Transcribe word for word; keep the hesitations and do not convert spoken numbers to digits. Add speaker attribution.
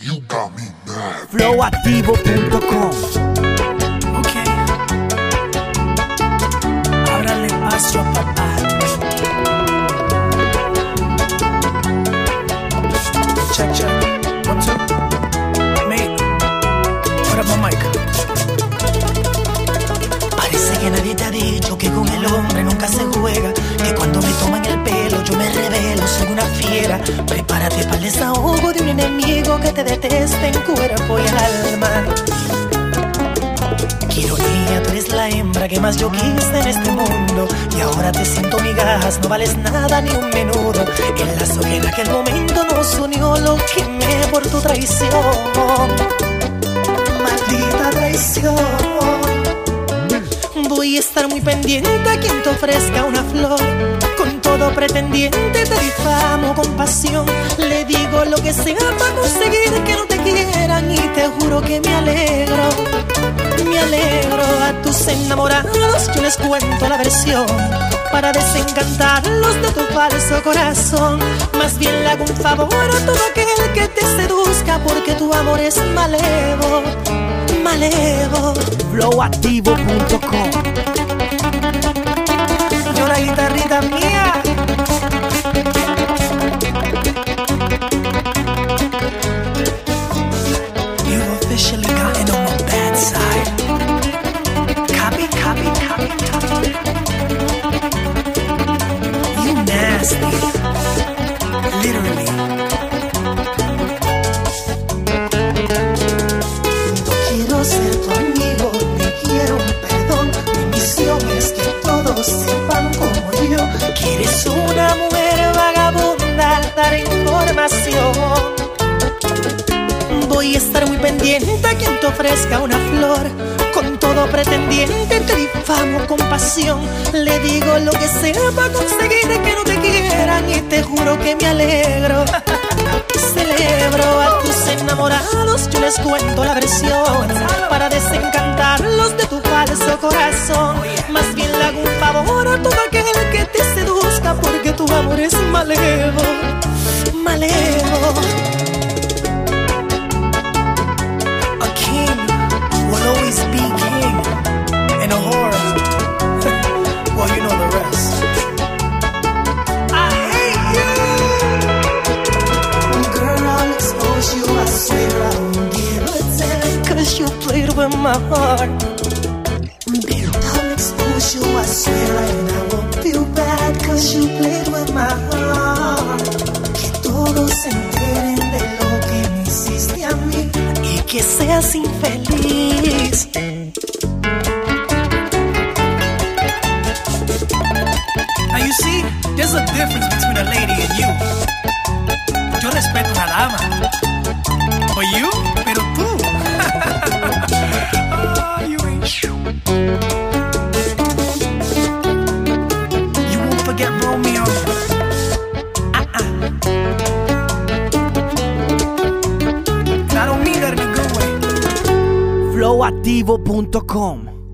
Speaker 1: You got me mad.
Speaker 2: flow activo punto com.
Speaker 3: Ok. Ábrale paso a papá. Check, check. One, two. Mate. Put up my mic.
Speaker 4: Parece que nadie te ha dicho que con el hombre nunca se juega, que cuando me toman el pelo yo me revelo, soy una fiera. Prepárate para el desahogo de un enemigo que te deteste en cuerpo y alma. Qué ironía, tú eres la hembra que más yo quise en este mundo, y ahora te siento migajas, no vales nada ni un menudo. El lazo que en aquel momento nos unió lo quemé por tu traición. Maldita traición. Voy a estar muy pendiente a quien te ofrezca una flor. Con todo pretendiente te difamo con pasión. Le digo lo que sea para conseguir que no te quieran, y te juro que me alegro. Me alegro. A tus enamorados yo les cuento la versión, para desencantarlos de tu falso corazón. Más bien le hago un favor a todo aquel que te seduzca, porque tu amor es malevo, malevo.
Speaker 2: flow activo punto com.
Speaker 3: Yo la guitarrita mía.
Speaker 4: You've officially gotten on my bad side. Copy, copy, copy, copy. You nasty. Literally. No quiero ser tu amigo, ni quiero un perdón. Mi misión es que todos sepan como yo que eres una mujer vagabunda, dar información. Voy a estar muy pendiente a quien te ofrezca una flor. Con todo pretendiente te difamo con pasión. Le digo lo que sea para conseguir que no te quieran, y te juro que me alegro. Celebro. A tus enamorados yo les cuento la versión, para desencantarlos de tu falso corazón. Más bien le hago un favor a todo aquel que te seduzca, porque tu amor es malevo, malevo.
Speaker 3: A king will always be king, and a whore, well, you know the rest. I hate you.
Speaker 4: Girl, I'll expose you, I swear I won't give a damn, 'cause you played with my heart. I'll expose you, I swear, and I won't feel bad, 'cause you played with my heart. Que todos se enteren de lo que me hiciste a mí, y que seas infeliz.
Speaker 3: Now you see, there's a difference between a lady and you. Yo respeto a una dama. But you, pero tú. Oh, you ain't sure. You won't forget Romeo. Uh-uh. I don't mean that in a good way.
Speaker 2: flow activo punto com.